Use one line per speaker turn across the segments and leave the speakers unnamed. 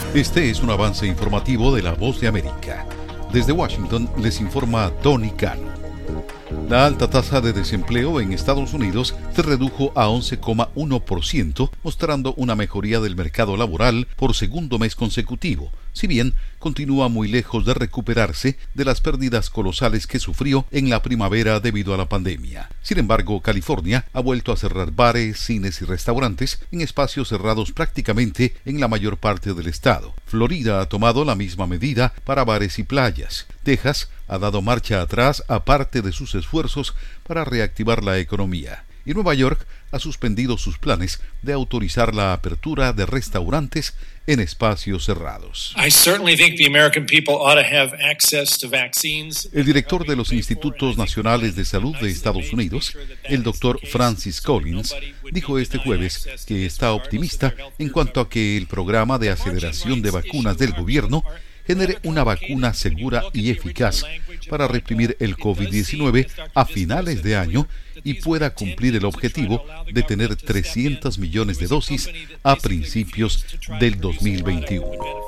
Este es un avance informativo de La Voz de América. Desde Washington les informa Tony Cano. La alta tasa de desempleo en Estados Unidos se redujo a 11,1%, mostrando una mejoría del mercado laboral por segundo mes consecutivo, si bien continúa muy lejos de recuperarse de las pérdidas colosales que sufrió en la primavera debido a la pandemia. Sin embargo, California ha vuelto a cerrar bares, cines y restaurantes en espacios cerrados prácticamente en la mayor parte del estado. Florida ha tomado la misma medida para bares y playas. Texas ha dado marcha atrás a parte de sus esfuerzos para reactivar la economía. Y Nueva York ha suspendido sus planes de autorizar la apertura de restaurantes en espacios cerrados. El director de los Institutos Nacionales de Salud de Estados Unidos, el Dr. Francis Collins, dijo este jueves que está optimista en cuanto a que el programa de aceleración de vacunas del gobierno genere una vacuna segura y eficaz para reprimir el COVID-19 a finales de año y pueda cumplir el objetivo de tener 300 millones de dosis a principios del 2021.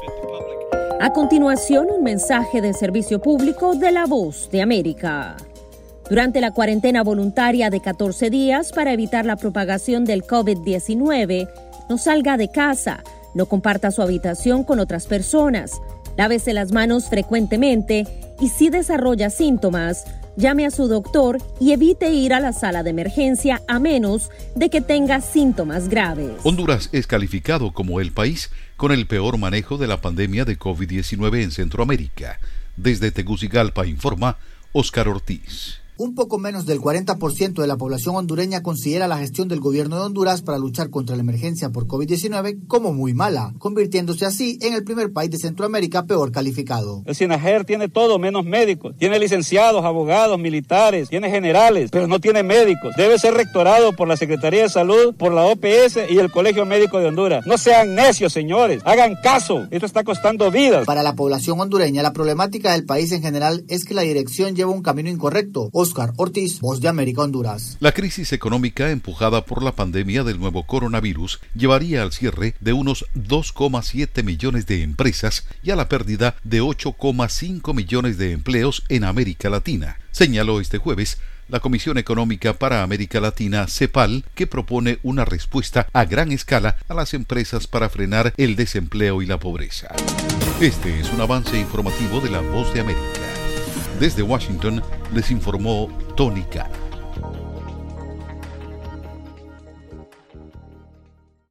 A continuación, un mensaje de servicio público de La Voz de América. Durante la cuarentena voluntaria de 14 días para evitar la propagación del COVID-19, no salga de casa, no comparta su habitación con otras personas, lávese las manos frecuentemente y si desarrolla síntomas, llame a su doctor y evite ir a la sala de emergencia a menos de que tenga síntomas graves.
Honduras es calificado como el país con el peor manejo de la pandemia de COVID-19 en Centroamérica. Desde Tegucigalpa informa Óscar Ortiz.
Un poco menos del 40% de la población hondureña considera la gestión del gobierno de Honduras para luchar contra la emergencia por COVID-19 como muy mala, convirtiéndose así en el primer país de Centroamérica peor calificado.
El SINAGER tiene todo menos médicos, tiene licenciados, abogados, militares, tiene generales, pero no tiene médicos. Debe ser rectorado por la Secretaría de Salud, por la OPS y el Colegio Médico de Honduras. No sean necios, señores, hagan caso, esto está costando vidas.
Para la población hondureña, la problemática del país en general es que la dirección lleva un camino incorrecto. Óscar Ortiz, Voz de América, Honduras.
La crisis económica empujada por la pandemia del nuevo coronavirus llevaría al cierre de unos 2,7 millones de empresas y a la pérdida de 8,5 millones de empleos en América Latina, señaló este jueves la Comisión Económica para América Latina, CEPAL, que propone una respuesta a gran escala a las empresas para frenar el desempleo y la pobreza. Este es un avance informativo de La Voz de América. Desde Washington les informó Tony Cano.